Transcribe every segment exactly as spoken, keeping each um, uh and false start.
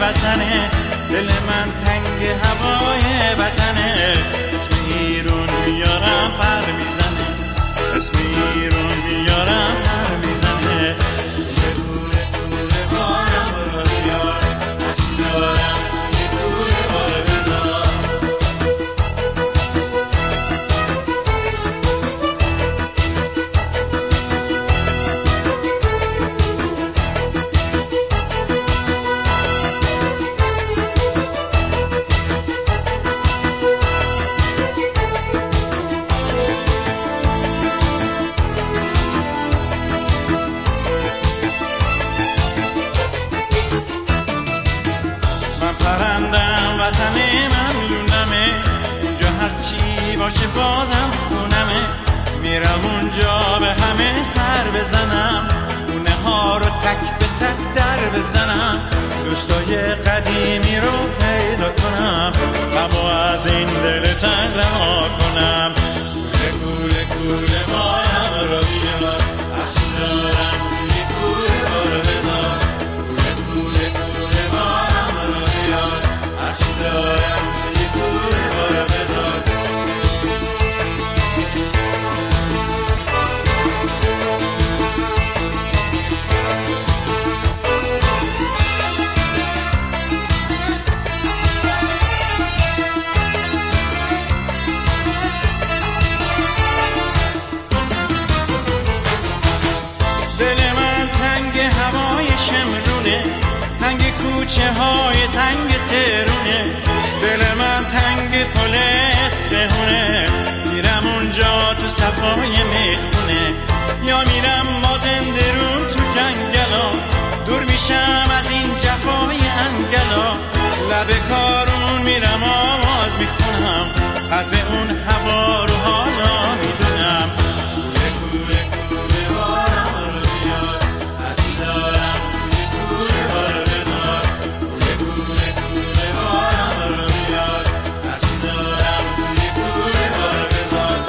وطنه، دل من تنگ هوای وطنه. اسم ایران میارم پر میزنه، اسم ایران میارم پر میزنه. کوره کوره کوره بارم رو بیار، نقشی دارم توی کوره بار بذار. وطن من لونمه، اونجا هرچی باشه بازم خونمه. میرم اونجا به همه سر بزنم، خونه ها رو تک به تک در بزنم. دوستای قدیمی رو پیدا کنم، غمو از این دل تنگ رها کنم. کوله کوله کوله بارم رو بیار، عشق دارم توی کوره بار بذار. کوله کوله کوله بارم رو بیار، عشق دارم توی کوره بار بذار. هوای شمرونه، تنگ کوچه های تنگ ترونه. دل من تنگ پل اصفهونه، میرم اونجا تو صفای میخونه. یا میرم مازندرون تو جنگلا، دور میشم از این جفای انگلا. لب کارون میرم آواز میخونم، قدر اون هوا رو حالا میدونم. کوله کوله کوله بارم رو بیار، دارم توی کوره بار بذار. کوله کوله کوله بارم رو بیار، عشق دارم توی کوره بار بذار.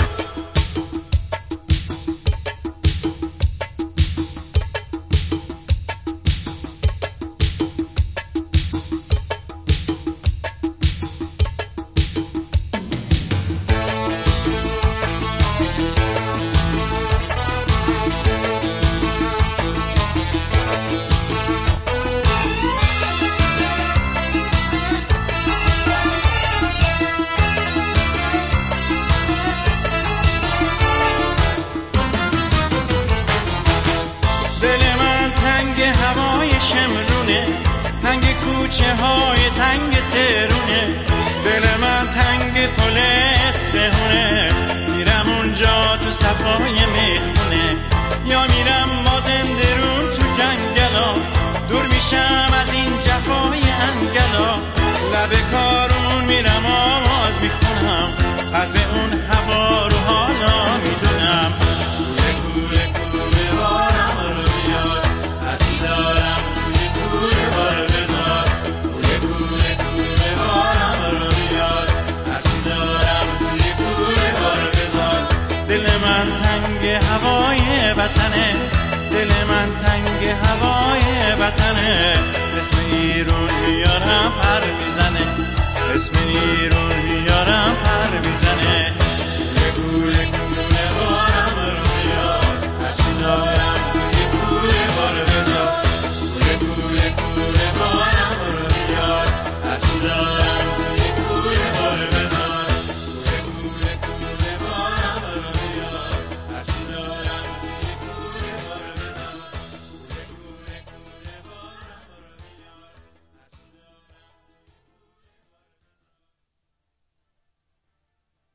هوای شمرونه، تنگ کوچه های تنگ ترونه. دل من تنگ پل اصفهونه، میرم اونجا تو صفای میخونه. یا میرم مازندرون تو جنگلا، دور میشم از این جفای انگلا. لب کارون میرم آواز میخونم، قدر اون هوا رو حالا میدونم. کوله کوله کوله بارم رو بیار، دارم توی کوره بار بذار. کوله کوله کوله بارم رو بیار، عشق دارم توی کوره بار بذار. دل من تنگ هوای وطنه، دل من تنگ هوای وطنه. اسم ایران میارم پر میزنه، اسم ایران